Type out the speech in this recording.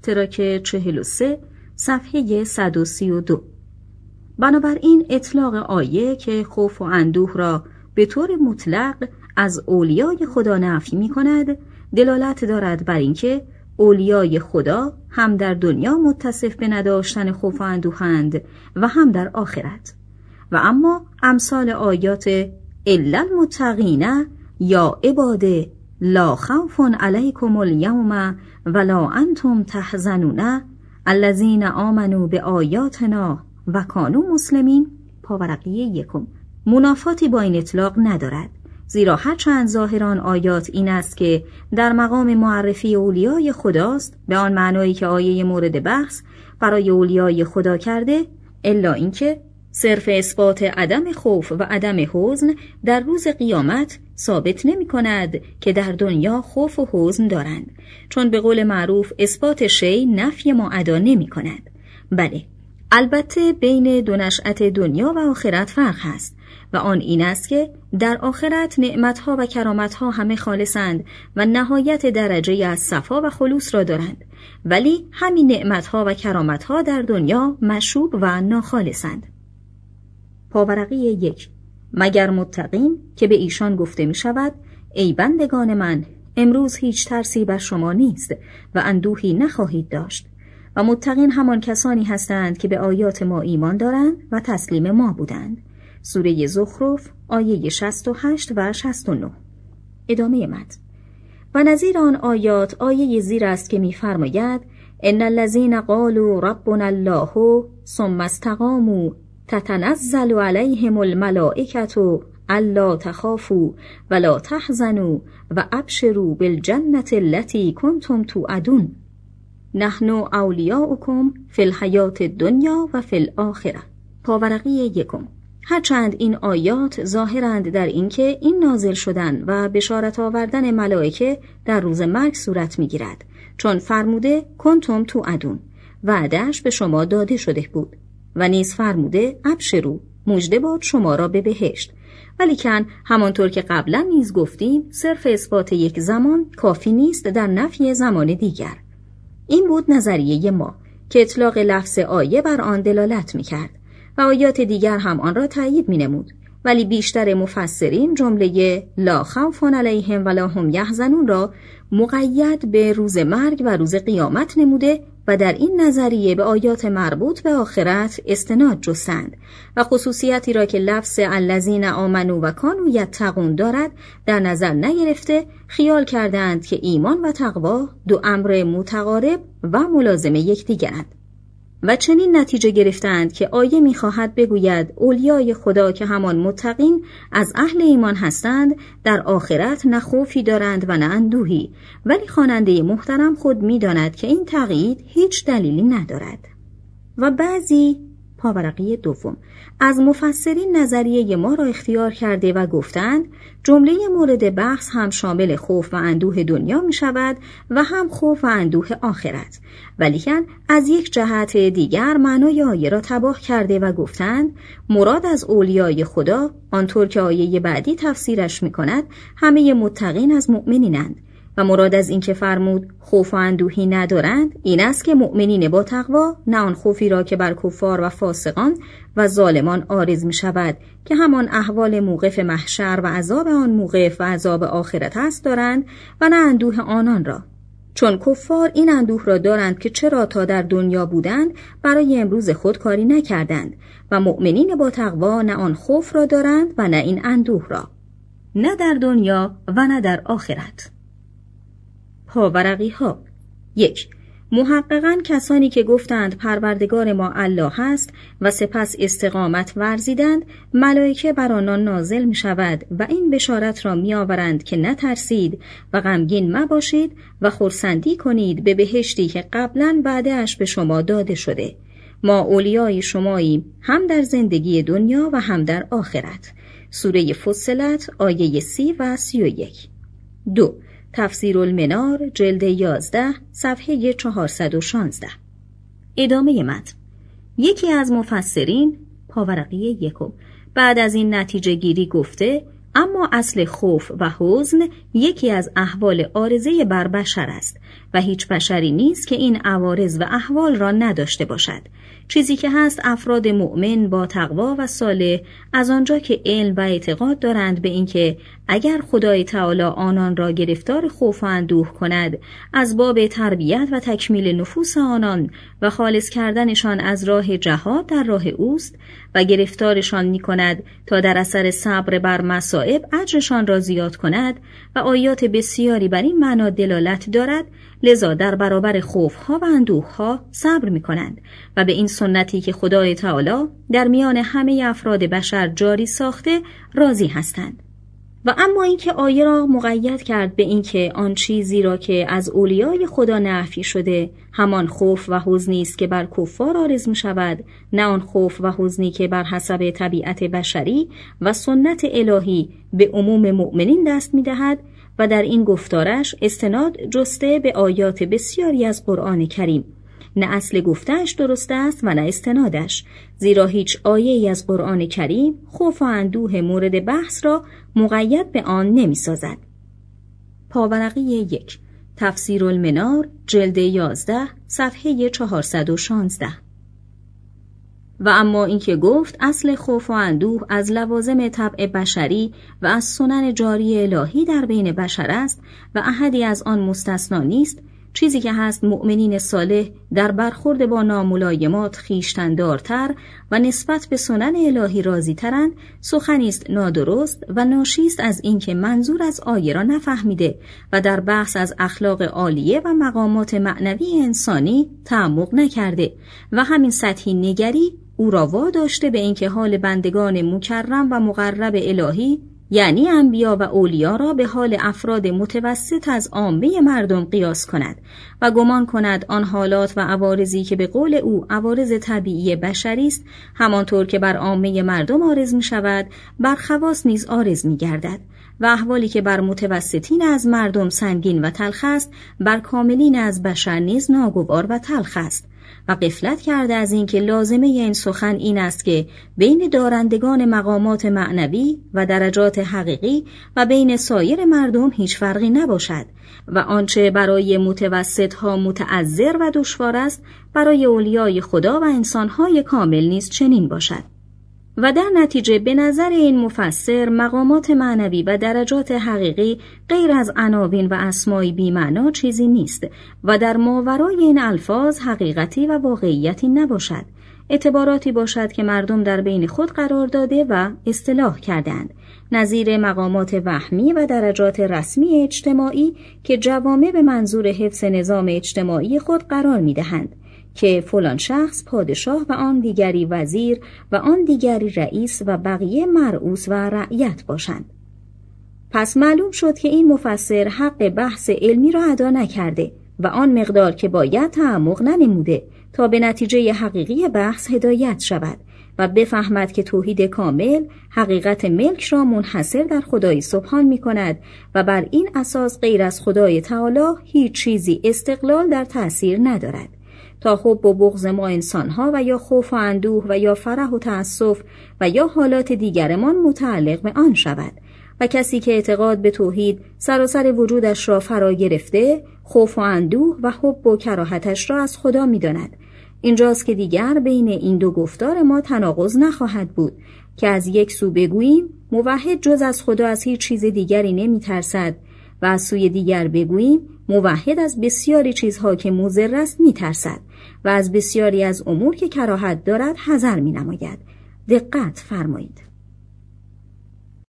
تراک 43 صفحه 132. بنابراین اطلاق آیه که خوف و اندوه را به طور مطلق از اولیای خدا نفی می کند، دلالت دارد بر اینکه اولیای خدا هم در دنیا متصف به نداشتن خوف و اندوهند و هم در آخرت. و اما امثال آیات الا المتقین یا عباده لا خوف علیکم الیوم ولا انتم تحزنون الذین آمنوا بآیاتنا و کانوا مسلمین پاورقی 1 منافاتی با این اطلاق ندارد، زیرا هرچند ظاهر آن آیات این است که در مقام معرفی اولیای خداست به آن معنایی که آیه مورد بحث برای اولیای خدا کرده، الا اینکه صرف اثبات عدم خوف و عدم حزن در روز قیامت ثابت نمی کند که در دنیا خوف و حزن دارند، چون به قول معروف اثبات شی نفی ما ادا نمی کند. بله، البته بین دو نشأت دنیا و آخرت فرق هست و آن این است که در آخرت نعمتها و کرامتها همه خالصند و نهایت درجه از صفا و خلوص را دارند، ولی همین نعمتها و کرامتها در دنیا مشوب و ناخالصند. پاورقی 1 مگر متقین که به ایشان گفته می شود ای بندگان من، امروز هیچ ترسی بر شما نیست و اندوهی نخواهید داشت. و متقین همان کسانی هستند که به آیات ما ایمان دارند و تسلیم ما بودند. سوره زخرف آیه 68 و 69. ادامه متن. و نظیر آن آیات آیه زیر است که می‌فرماید ان الذين قالوا ربنا الله ثم استقاموا تتنزل عليهم الملائكة الا تخافوا ولا تحزنوا وابشروا بالجنة التي كنتم توعدون نحن اولیاؤکم فی الحیاة الدنیا و فی الآخرة پاورقی 1 هرچند این آیات ظاهرند در اینکه این نازل شدن و بشارت آوردن ملائکه در روز مرگ صورت میگیرد، چون فرموده کنتم توعدون، وعده‌اش به شما داده شده بود، و نیز فرموده ابشروا، مژده باد شما را به بهشت. ولیکن همانطور که قبلا نیز گفتیم صرف اثبات یک زمان کافی نیست در نفی زمان دیگر. این بود نظریه ما که اطلاق لفظ آیه بر آن دلالت می‌کرد و آیات دیگر هم آن را تایید می‌نمود، ولی بیشتر مفسرین جمله لا خوف علیهم ولا هم یحزنون را مقید به روز مرگ و روز قیامت نموده و در این نظریه به آیات مربوط به آخرت استناد جستند و خصوصیتی را که لفظ الذین آمنوا و کانوا یتقون دارد در نظر نگرفته خیال کردند که ایمان و تقوا دو امر متقارب و ملازم یکدیگرند و چنین نتیجه گرفتند که آیه می‌خواهد بگوید اولیای خدا که همان متقین از اهل ایمان هستند در آخرت نه خوفی دارند و نه اندوهی، ولی خواننده محترم خود می‌داند که این تقیید هیچ دلیلی ندارد. و بعضی پاورقی 2 از مفسرین نظریه ما را اختیار کرده و گفتند جمله مورد بحث هم شامل خوف و اندوه دنیا می شود و هم خوف و اندوه آخرت، ولیکن از یک جهت دیگر معنای آیه را تباه کرده و گفتند مراد از اولیای خدا آنطور که آیه بعدی تفسیرش می کند همه متقین از مؤمنینند و مراد از این که فرمود خوف و اندوهی ندارند این است که مؤمنین با تقوا نه آن خوفی را که بر کفار و فاسقان و ظالمان عارض می شود که همان احوال موقف محشر و عذاب آن موقف و عذاب آخرت است دارند و نه اندوه آنان را، چون کفار این اندوه را دارند که چرا تا در دنیا بودند برای امروز خود کاری نکردند و مؤمنین با تقوا نه آن خوف را دارند و نه این اندوه را، نه در دنیا و نه در آخرت. پاورقی ها 1. محققاً کسانی که گفتند پروردگار ما الله هست و سپس استقامت ورزیدند ملائکه بر آنان نازل می شود و این بشارت را می آورند که نترسید و غمگین مباشید و خرسندی کنید به بهشتی که قبلاً وعده‌اش به شما داده شده. ما اولیای شماییم هم در زندگی دنیا و هم در آخرت. سوره فصلت آیه 30 و 31. 2. تفسیر المنار جلد 11 صفحه 416. ادامه متن. یکی از مفسرین پاورقی 1 بعد از این نتیجه گیری گفته اما اصل خوف و حزن یکی از احوال عارضه بر بشر است و هیچ بشری نیست که این عوارض و احوال را نداشته باشد. چیزی که هست افراد مؤمن با تقوا و صالح از آنجا که علم و اعتقاد دارند به اینکه اگر خدای تعالی آنان را گرفتار خوف و اندوه کند از باب تربیت و تکمیل نفوس آنان و خالص کردنشان از راه جهاد در راه اوست و گرفتارشان می کند تا در اثر صبر بر مصائب اجرشان را زیاد کند و آیات بسیاری بر این معنا دلالت دارد، لذا در برابر خوفها و اندوهها صبر می کنند و به این سنتی که خدای تعالی در میان همه افراد بشر جاری ساخته راضی هستند. و اما اینکه آیه را مقید کرد به اینکه آن چیزی را که از اولیای خدا نفی شده همان خوف و حزنی است که بر کفار عارض می شود، نه آن خوف و حزنی که بر حسب طبیعت بشری و سنت الهی به عموم مؤمنین دست می دهد و در این گفتارش استناد جسته به آیات بسیاری از قرآن کریم. نه اصل گفتهش درست است و نه استنادش، زیرا هیچ آیه‌ای از قرآن کریم خوف و اندوه مورد بحث را مقید به آن نمی سازد. پاورقی 1 تفسیر المنار جلد 11 صفحه 416. و اما اینکه گفت اصل خوف و اندوه از لوازم طبع بشری و از سنن جاری الهی در بین بشر است و احدی از آن مستثنا نیست، چیزی که هست مؤمنین صالح در برخورد با ناملایمات خویشتن‌دارتر و نسبت به سنن الهی راضی ترند، سخنی است نادرست و ناشی است از اینکه منظور از آیه را نفهمیده و در بحث از اخلاق عالیه و مقامات معنوی انسانی تعمق نکرده و همین سطحی نگری او را واداشته به اینکه حال بندگان مکرم و مقرب الهی یعنی انبیا و اولیا را به حال افراد متوسط از عامه مردم قیاس کند و گمان کند آن حالات و عوارضی که به قول او عوارض طبیعی بشری است همانطور که بر عامه مردم عارض می شود بر خواص نیز عارض می گردد و احوالی که بر متوسطین از مردم سنگین و تلخ است بر کاملین از بشر نیز ناگوار و تلخ است و غفلت کرده از این که لازمه این سخن این است که بین دارندگان مقامات معنوی و درجات حقیقی و بین سایر مردم هیچ فرقی نباشد و آنچه برای متوسط ها متعذر و دشوار است برای اولیای خدا و انسانهای کامل نیز چنین باشد. و در نتیجه به نظر این مفسر مقامات معنوی و درجات حقیقی غیر از عناوین و اسمای بی‌معنا چیزی نیست و در ماورای این الفاظ حقیقتی و واقعیتی نباشد، اعتباراتی باشد که مردم در بین خود قرار داده و اصطلاح کردند، نظیر مقامات وهمی و درجات رسمی اجتماعی که جوامع به منظور حفظ نظام اجتماعی خود قرار می‌دهند که فلان شخص پادشاه و آن دیگری وزیر و آن دیگری رئیس و بقیه مرئوس و رعیت باشند. پس معلوم شد که این مفسر حق بحث علمی را ادا نکرده و آن مقدار که باید تعمق ننموده تا به نتیجه حقیقی بحث هدایت شود و بفهمد که توحید کامل حقیقت ملک را منحصر در خدای سبحان می کند و بر این اساس غیر از خدای تعالی هیچ چیزی استقلال در تأثیر ندارد تا حب و بغض ما انسانها و یا خوف و اندوه و یا فرح و تأسف و یا حالات دیگرمان متعلق به آن شود و کسی که اعتقاد به توحید سراسر وجودش را فرا گرفته خوف و اندوه و حب و کراهتش را از خدا می داند. اینجاست که دیگر بین این دو گفتار ما تناقض نخواهد بود که از یک سو بگوییم موحد جز از خدا از هیچ چیز دیگری نمی ترسد و از سوی دیگر بگوییم موحد از بسیاری چیزها که مضر است می ترسد و از بسیاری از امور که کراهت دارد حذر می نماید. دقت فرمایید.